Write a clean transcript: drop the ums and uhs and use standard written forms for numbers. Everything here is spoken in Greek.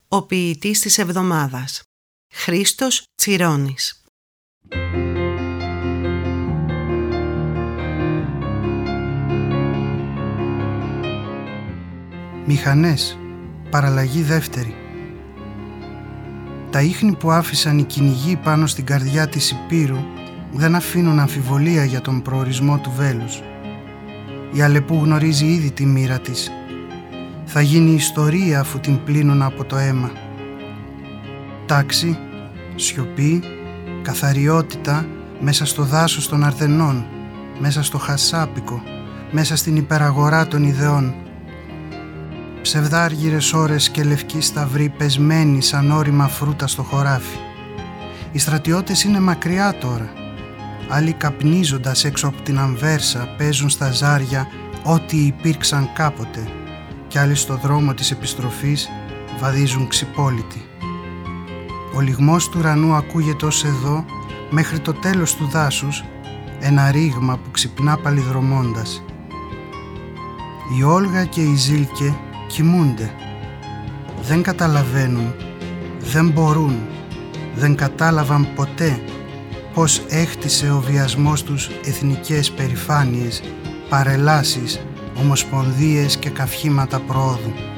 Ο ποιητής της εβδομάδας, Χρήστος Τσιρώνης. Μηχανές, παραλλαγή δεύτερη. Τα ίχνη που άφησαν οι κυνηγοί πάνω στην καρδιά της Υπήρου δεν αφήνουν αμφιβολία για τον προορισμό του βέλους. Η Αλεπού γνωρίζει ήδη τη μοίρα της. Θα γίνει ιστορία αφού την πλύνουν από το αίμα. Τάξη, σιωπή, καθαριότητα μέσα στο δάσος των Αρδενών, μέσα στο Χασάπικο, μέσα στην υπεραγορά των ιδεών. Ψευδάργυρες ώρες και λευκοί σταυροί πεσμένοι σαν όρημα φρούτα στο χωράφι. Οι στρατιώτες είναι μακριά τώρα. Άλλοι καπνίζοντας έξω από την Αμβέρσα παίζουν στα ζάρια ό,τι υπήρξαν κάποτε και άλλοι στο δρόμο της επιστροφής βαδίζουν ξυπόλυτοι. Ο λυγμός του ουρανού ακούγεται ως εδώ μέχρι το τέλος του δάσους, ένα ρήγμα που ξυπνά παλιδρομώντας. Η Όλγα και η Ζήλκε κοιμούνται. Δεν καταλαβαίνουν, δεν μπορούν, δεν κατάλαβαν ποτέ πώς έχτισε ο βιασμός τους εθνικές περηφάνειες, παρελάσεις, ομοσπονδίες και καυχήματα προόδου.